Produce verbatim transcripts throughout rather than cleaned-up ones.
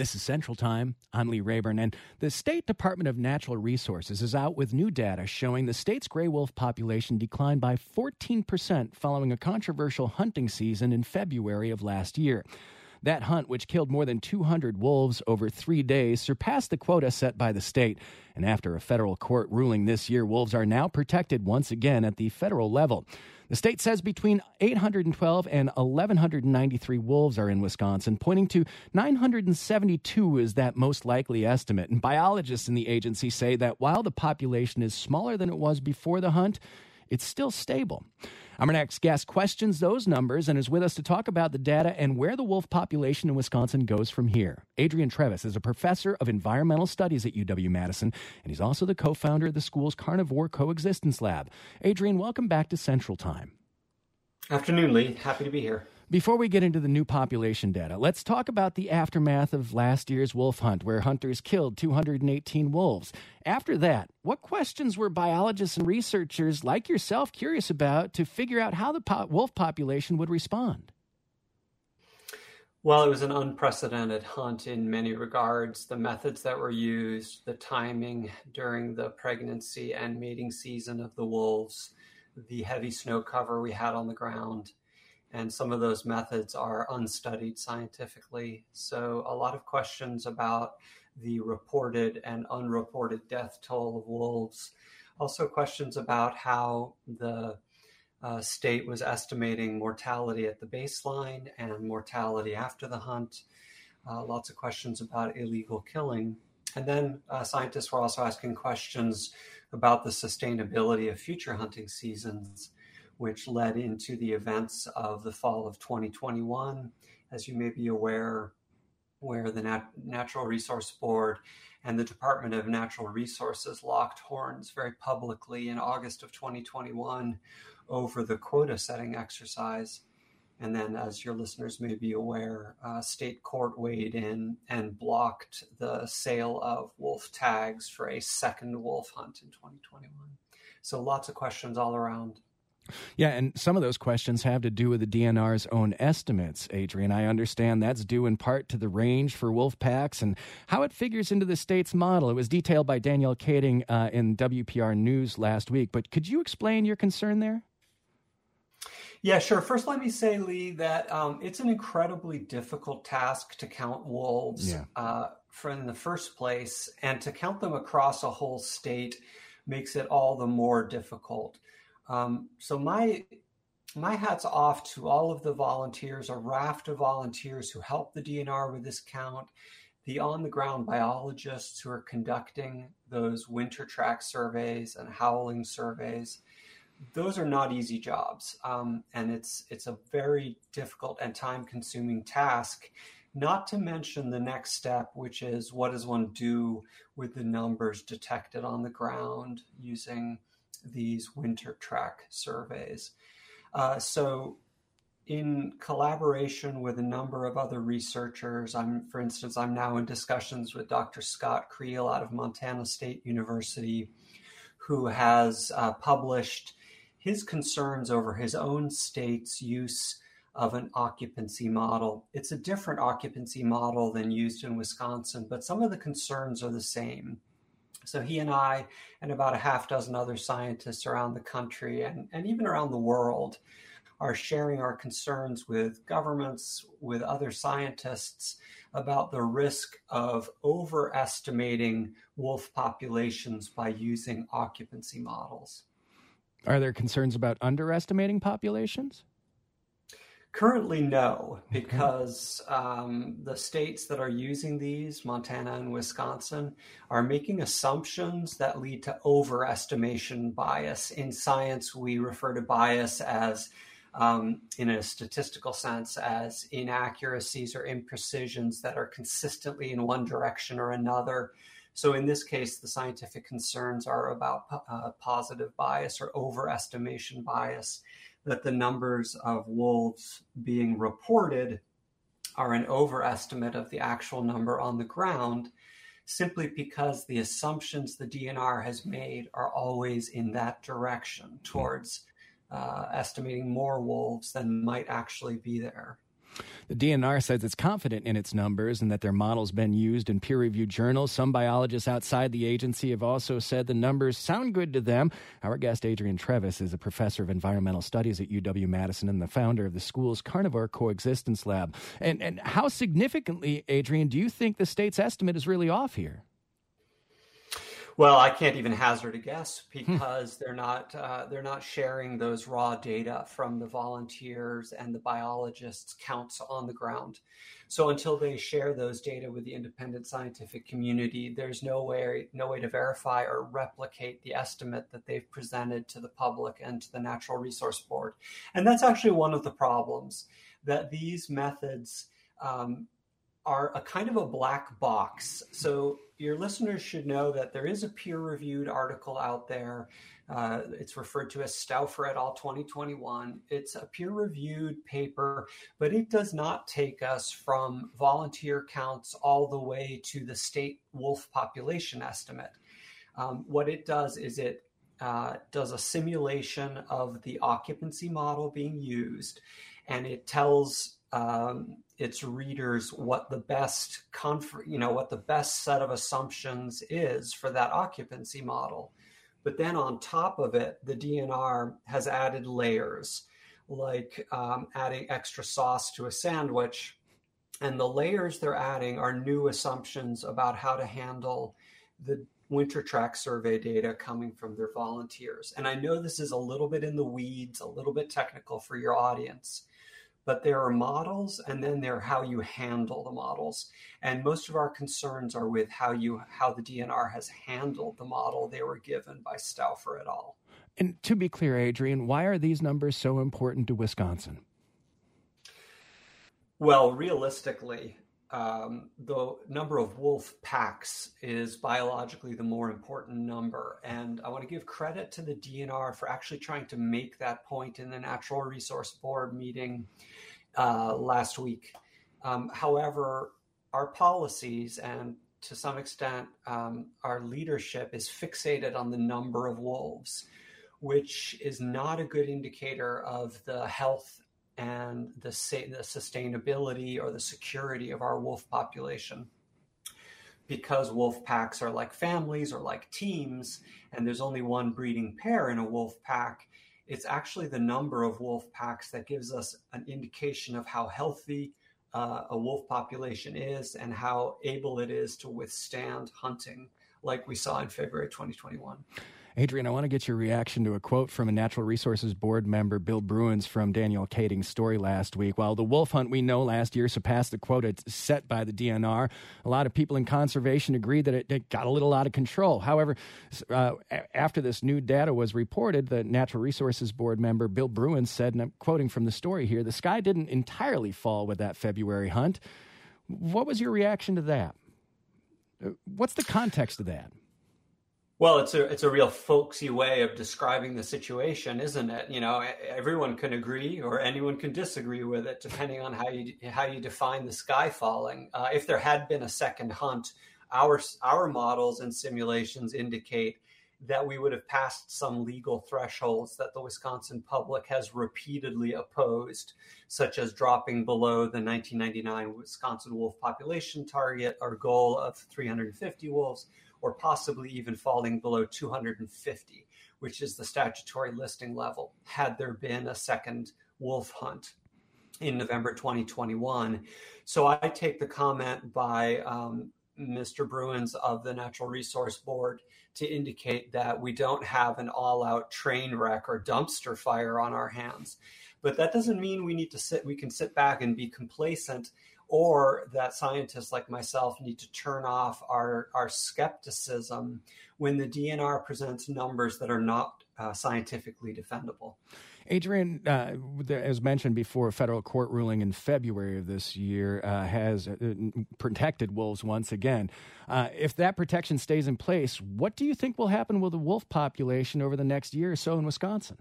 This is Central Time. I'm Lee Rayburn, and the State Department of Natural Resources is out with new data showing the state's gray wolf population declined by fourteen percent following a controversial hunting season in February of last year. That hunt, which killed more than two hundred wolves over three days, surpassed the quota set by the state. And after a federal court ruling this year, wolves are now protected once again at the federal level. The state says between eight hundred twelve and eleven ninety-three wolves are in Wisconsin, pointing to nine hundred seventy-two as that most likely estimate. And biologists in the agency say that while the population is smaller than it was before the hunt, it's still stable. Our next guest questions those numbers and is with us to talk about the data and where the wolf population in Wisconsin goes from here. Adrian Trevis is a professor of environmental studies at U W-Madison, and he's also the co-founder of the school's Carnivore Coexistence Lab. Adrian, welcome back to Central Time. Afternoon, Lee. Happy to be here. Before we get into the new population data, let's talk about the aftermath of last year's wolf hunt, where hunters killed two hundred eighteen wolves. After that, what questions were biologists and researchers like yourself curious about to figure out how the po- wolf population would respond? Well, it was an unprecedented hunt in many regards. The methods that were used, the timing during the pregnancy and mating season of the wolves, the heavy snow cover we had on the ground, and some of those methods are unstudied scientifically. So a lot of questions about the reported and unreported death toll of wolves. Also questions about how the uh, state was estimating mortality at the baseline and mortality after the hunt. Uh, lots of questions about illegal killing. And then uh, scientists were also asking questions about the sustainability of future hunting seasons, which led into the events of the fall of twenty twenty-one, as you may be aware, where the Nat- Natural Resource Board and the Department of Natural Resources locked horns very publicly in August of twenty twenty-one over the quota setting exercise. And then, as your listeners may be aware, uh, state court weighed in and blocked the sale of wolf tags for a second wolf hunt in twenty twenty-one. So lots of questions all around. Yeah, and some of those questions have to do with the D N R's own estimates, Adrian. I understand that's due in part to the range for wolf packs and how it figures into the state's model. It was detailed by Danielle Kading uh, in W P R News last week, but could you explain your concern there? Yeah, sure. First, let me say, Lee, that um, it's an incredibly difficult task to count wolves yeah. uh, for in the first place, and to count them across a whole state makes it all the more difficult. Um, so my my hat's off to all of the volunteers, a raft of volunteers who helped the D N R with this count, the on-the-ground biologists who are conducting those winter track surveys and howling surveys. Those are not easy jobs, um, and it's it's a very difficult and time-consuming task, not to mention the next step, which is what does one do with the numbers detected on the ground using these winter track surveys. Uh, so in collaboration with a number of other researchers, I'm, for instance, I'm now in discussions with Doctor Scott Creel out of Montana State University, who has uh, published his concerns over his own state's use of an occupancy model. It's a different occupancy model than used in Wisconsin, but some of the concerns are the same. So he and I and about a half dozen other scientists around the country and, and even around the world are sharing our concerns with governments, with other scientists about the risk of overestimating wolf populations by using occupancy models. Are there concerns about underestimating populations? Currently, no, because um, the states that are using these, Montana and Wisconsin, are making assumptions that lead to overestimation bias. In science, we refer to bias as, um, in a statistical sense, as inaccuracies or imprecisions that are consistently in one direction or another. So in this case, the scientific concerns are about uh, positive bias or overestimation bias, that the numbers of wolves being reported are an overestimate of the actual number on the ground, simply because the assumptions the D N R has made are always in that direction, towards uh, estimating more wolves than might actually be there. The D N R says it's confident in its numbers and that their model's been used in peer-reviewed journals. Some biologists outside the agency have also said the numbers sound good to them. Our guest, Adrian Trevis, is a professor of environmental studies at U W-Madison and the founder of the school's Carnivore Coexistence Lab. And, and how significantly, Adrian, do you think the state's estimate is really off here? Well, I can't even hazard a guess because they're not uh, they're not sharing those raw data from the volunteers and the biologists' counts on the ground. So until they share those data with the independent scientific community, there's no way no way to verify or replicate the estimate that they've presented to the public and to the Natural Resource Board. And that's actually one of the problems, that these methods um, are a kind of a black box. So your listeners should know that there is a peer-reviewed article out there. Uh, it's referred to as Stauffer et al. twenty twenty-one. It's a peer-reviewed paper, but it does not take us from volunteer counts all the way to the state wolf population estimate. Um, what it does is it uh, does a simulation of the occupancy model being used, and it tells um, its readers what the best, conf- you know, what the best set of assumptions is for that occupancy model. But then on top of it, the D N R has added layers, like um, adding extra sauce to a sandwich. And the layers they're adding are new assumptions about how to handle the winter track survey data coming from their volunteers. And I know this is a little bit in the weeds, a little bit technical for your audience, but there are models, and then there are how you handle the models. And most of our concerns are with how you how the D N R has handled the model they were given by Stauffer et al. And to be clear, Adrian, why are these numbers so important to Wisconsin? Well, realistically, um, the number of wolf packs is biologically the more important number. And I want to give credit to the D N R for actually trying to make that point in the Natural Resource Board meeting uh, last week. Um, however, our policies and to some extent um, our leadership is fixated on the number of wolves, which is not a good indicator of the health and the, the sustainability or the security of our wolf population. Because wolf packs are like families or like teams, and there's only one breeding pair in a wolf pack, it's actually the number of wolf packs that gives us an indication of how healthy uh, a wolf population is and how able it is to withstand hunting, like we saw in February twenty twenty-one. Adrian, I want to get your reaction to a quote from a Natural Resources Board member, Bill Bruins, from Daniel Kading's story last week. While the wolf hunt we know last year surpassed the quota set by the D N R, a lot of people in conservation agreed that it, it got a little out of control. However, uh, after this new data was reported, the Natural Resources Board member, Bill Bruins, said, and I'm quoting from the story here, the sky didn't entirely fall with that February hunt. What was your reaction to that? What's the context of that? Well, it's a it's a real folksy way of describing the situation, isn't it? You know, everyone can agree or anyone can disagree with it, depending on how you how you define the sky falling. Uh, if there had been a second hunt, our our models and simulations indicate that we would have passed some legal thresholds that the Wisconsin public has repeatedly opposed, such as dropping below the nineteen ninety-nine Wisconsin wolf population target, our goal of three hundred fifty wolves, or possibly even falling below two hundred fifty, which is the statutory listing level, had there been a second wolf hunt in November twenty twenty-one. So I take the comment by um, Mister Bruins of the Natural Resource Board to indicate that we don't have an all-out train wreck or dumpster fire on our hands. But that doesn't mean we need to sit, we can sit back and be complacent, or that scientists like myself need to turn off our, our skepticism when the D N R presents numbers that are not uh, scientifically defendable. Adrian, uh, as mentioned before, a federal court ruling in February of this year uh, has uh, protected wolves once again. Uh, if that protection stays in place, what do you think will happen with the wolf population over the next year or so in Wisconsin?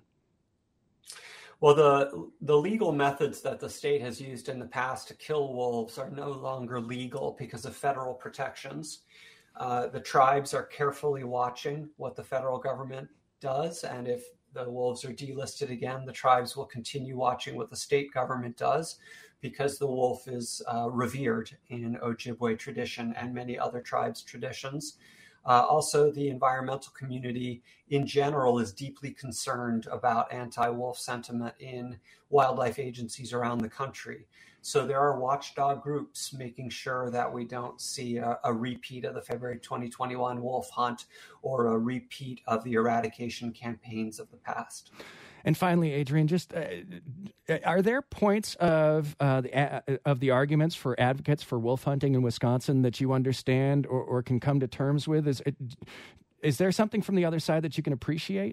Well, the the legal methods that the state has used in the past to kill wolves are no longer legal because of federal protections. Uh, the tribes are carefully watching what the federal government does, and if the wolves are delisted again, the tribes will continue watching what the state government does, because the wolf is uh, revered in Ojibwe tradition and many other tribes' traditions. Uh, also, the environmental community in general is deeply concerned about anti-wolf sentiment in wildlife agencies around the country. So there are watchdog groups making sure that we don't see a, a repeat of the February twenty twenty-one wolf hunt or a repeat of the eradication campaigns of the past. And finally, Adrian, just uh, are there points of uh, the uh, of the arguments for advocates for wolf hunting in Wisconsin that you understand or, or can come to terms with? Is it, is there something from the other side that you can appreciate?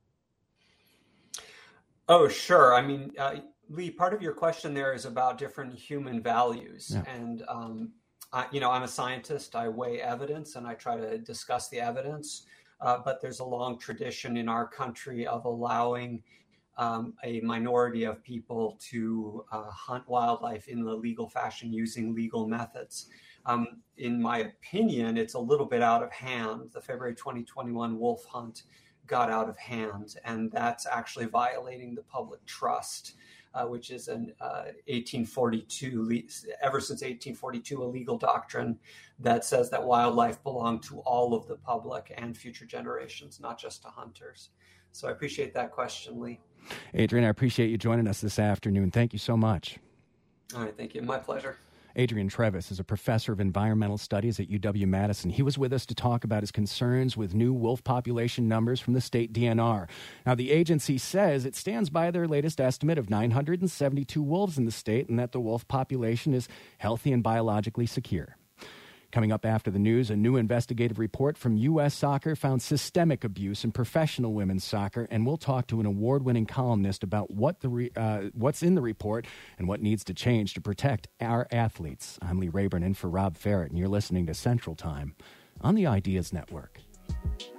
Oh, sure. I mean, uh, Lee, part of your question there is about different human values, yeah. and um, I, you know, I'm a scientist. I weigh evidence and I try to discuss the evidence. Uh, but there's a long tradition in our country of allowing um, a minority of people to uh, hunt wildlife in the legal fashion using legal methods. Um, in my opinion, it's a little bit out of hand. The February twenty twenty-one wolf hunt got out of hand, and that's actually violating the public trust, uh, which is an uh, eighteen forty-two, ever since eighteen forty-two, a legal doctrine that says that wildlife belong to all of the public and future generations, not just to hunters. So I appreciate that question, Lee. Adrian, I appreciate you joining us this afternoon. Thank you so much. All right, thank you. My pleasure. Adrian Trevis is a professor of environmental studies at U W-Madison. He was with us to talk about his concerns with new wolf population numbers from the state D N R. Now, the agency says it stands by their latest estimate of nine hundred seventy-two wolves in the state and that the wolf population is healthy and biologically secure. Coming up after the news, a new investigative report from U S Soccer found systemic abuse in professional women's soccer, and we'll talk to an award-winning columnist about what the re, uh, what's in the report and what needs to change to protect our athletes. I'm Lee Rayburn in for Rob Ferret, and you're listening to Central Time on the Ideas Network.